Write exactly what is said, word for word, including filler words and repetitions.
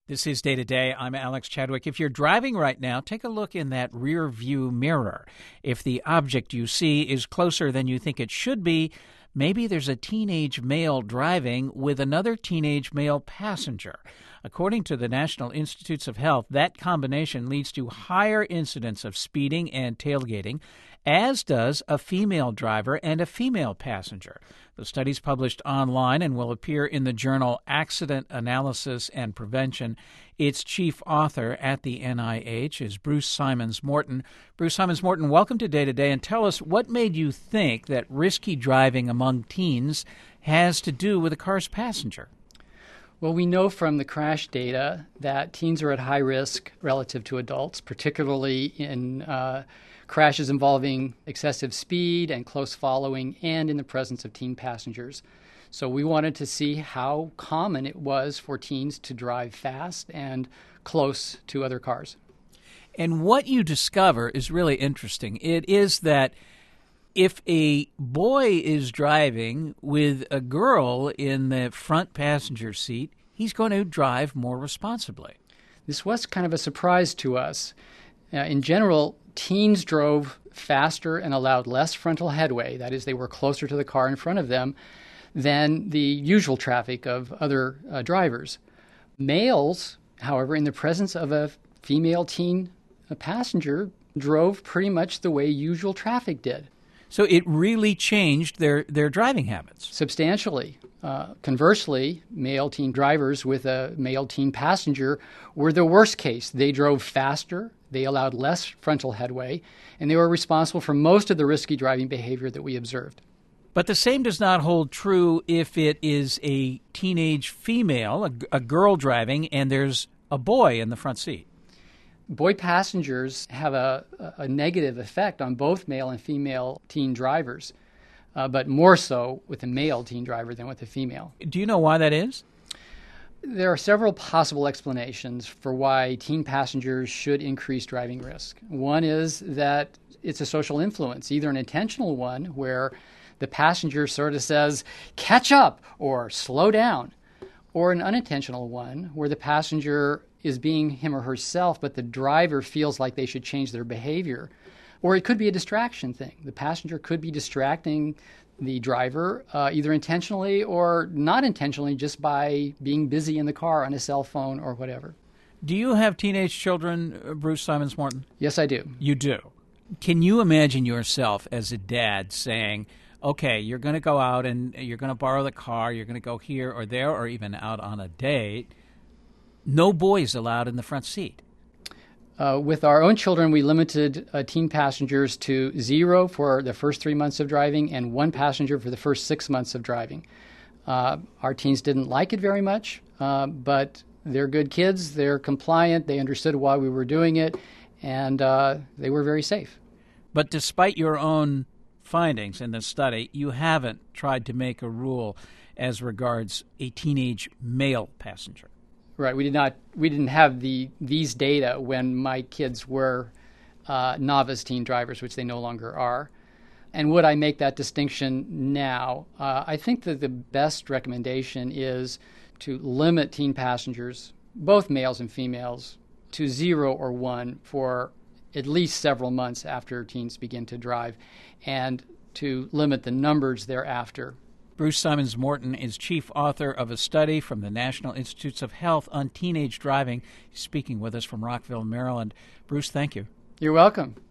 This is Day to Day. I'm Alex Chadwick. If you're driving right now, take a look in that rear view mirror. If the object you see is closer than you think it should be, maybe there's a teenage male driving with another teenage male passenger. According to the National Institutes of Health, that combination leads to higher incidence of speeding and tailgating, as does a female driver and a female passenger. The study's published online and will appear in the journal Accident Analysis and Prevention. Its chief author at the N I H is Bruce Simons-Morton. Bruce Simons-Morton, welcome to Day to Day, and tell us what made you think that risky driving among teens has to do with a car's passenger. Well, we know from the crash data that teens are at high risk relative to adults, particularly in uh, crashes involving excessive speed and close following and in the presence of teen passengers. So we wanted to see how common it was for teens to drive fast and close to other cars. And what you discover is really interesting. It is that if a boy is driving with a girl in the front passenger seat, he's going to drive more responsibly. This was kind of a surprise to us. Uh, in general, teens drove faster and allowed less frontal headway, that is, they were closer to the car in front of them, than the usual traffic of other uh, drivers. Males, however, in the presence of a female teen a passenger, drove pretty much the way usual traffic did. So it really changed their, their driving habits. Substantially. Uh, conversely, male teen drivers with a male teen passenger were the worst case. They drove faster, they allowed less frontal headway, and they were responsible for most of the risky driving behavior that we observed. But the same does not hold true if it is a teenage female, a, a girl driving, and there's a boy in the front seat. Boy passengers have a, a negative effect on both male and female teen drivers, uh, but more so with a male teen driver than with a female. Do you know why that is? There are several possible explanations for why teen passengers should increase driving risk. One is that it's a social influence, either an intentional one where the passenger sort of says, catch up or slow down, or an unintentional one where the passenger is being him or herself, but the driver feels like they should change their behavior. Or it could be a distraction thing. The passenger could be distracting the driver uh, either intentionally or not intentionally, just by being busy in the car on a cell phone or whatever. Do you have teenage children, Bruce Simons-Morton? Yes, I do. You do. Can you imagine yourself as a dad saying, okay, you're going to go out and you're going to borrow the car, you're going to go here or there or even out on a date. No boys allowed in the front seat. Uh, with our own children, we limited uh, teen passengers to zero for the first three months of driving and one passenger for the first six months of driving. Uh, our teens didn't like it very much, uh, but they're good kids, they're compliant, they understood why we were doing it, and uh, they were very safe. But despite your own findings in this study, you haven't tried to make a rule as regards a teenage male passenger. Right. We did not. We didn't have the these data when my kids were uh, novice teen drivers, which they no longer are. And would I make that distinction now? Uh, I think that the best recommendation is to limit teen passengers, both males and females, to zero or one for at least several months after teens begin to drive, and to limit the numbers thereafter. Bruce Simons-Morton is chief author of a study from the National Institutes of Health on teenage driving. He's speaking with us from Rockville, Maryland. Bruce, thank you. You're welcome.